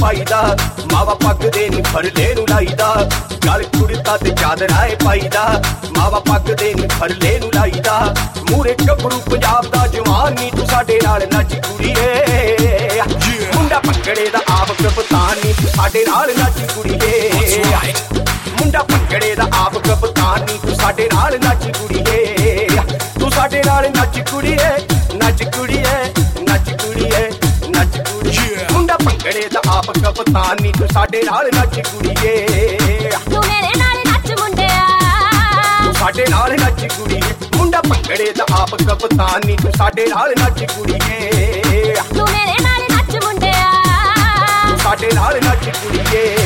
ਪਾਈਦਾ, ਮਾਵਾ ਪੱਗ ਦੇ ਨੀ ਫਰਲੇ ਨੂੰ ਲਾਈਦਾ, ਗਲ ਕੁੜਤਾ ਤੇ ਚਾਦਰਾ ਏ ਪਾਈਦਾ, ਮਾਵਾ ਪੱਗ ਦੇ ਨੀ ਫਰਲੇ ਨੂੰ ਲਾਈਦਾ, ਮੂਰੇ ਗੱਭਰੂ ਪੰਜਾਬ ਦਾ ਜਵਾਨ ਨੀ ਤੂੰ ਸਾਡੇ ਨਾਲ ਨੱਚ ਕੁੜੀਏ, ਮੁੰਡਾ ਭੰਗੜੇ ਦਾ ਆਪ ਕਪਤਾਨ ਨੀ ਤੂੰ ਸਾਡੇ ਨਾਲ ਨੱਚ ਕੁੜੀਏ, ਮੁੰਡਾ ਭੰਗੜੇ ਦਾ ਆਪ ਕਪਤਾਨ ਨੀ ਤੂੰ ਸਾਡੇ ਨਾਲ ਨੱਚ ਕੁੜੀਏ, ਤੂੰ ਸਾਡੇ ਨਾਲ ਨੱਚ ਕੁੜੀਏ, ਨੱਚ ਕੁੜੀਏ, ਨੱਚ ਕੁੜੀਏ, ਨੱਚ ਕੁੜੀਏ, ਮੁੰਡਾ ਭੰਗੜੇ ਦਾ ਆਪ ਕਪਤਾਨ ਨੀ ਤੂੰ ਸਾਡੇ ਨਾਲ ਨੱਚ ਕੁੜੀਏ, ਤੂੰ ਮੇਰੇ ਨਾਲ ਨੱਚ ਮੁੰਡਿਆ, ਤੂੰ ਸਾਡੇ ਨਾਲ ਨੱਚ ਕੁੜੀਏ, ਮੁੰਡਾ ਭੰਗੜੇ ਦਾ ਆਪ ਕਪਤਾਨ ਨੀ ਤੂੰ ਸਾਡੇ ਨਾਲ ਨੱਚ ਕੁੜੀਏ, ਤੂੰ ਮੇਰੇ ਨਾਲ ਨੱਚ ਮੁੰਡਿਆ, ਤੂੰ ਸਾਡੇ ਨਾਲ ਨੱਚ ਕੁੜੀਏ।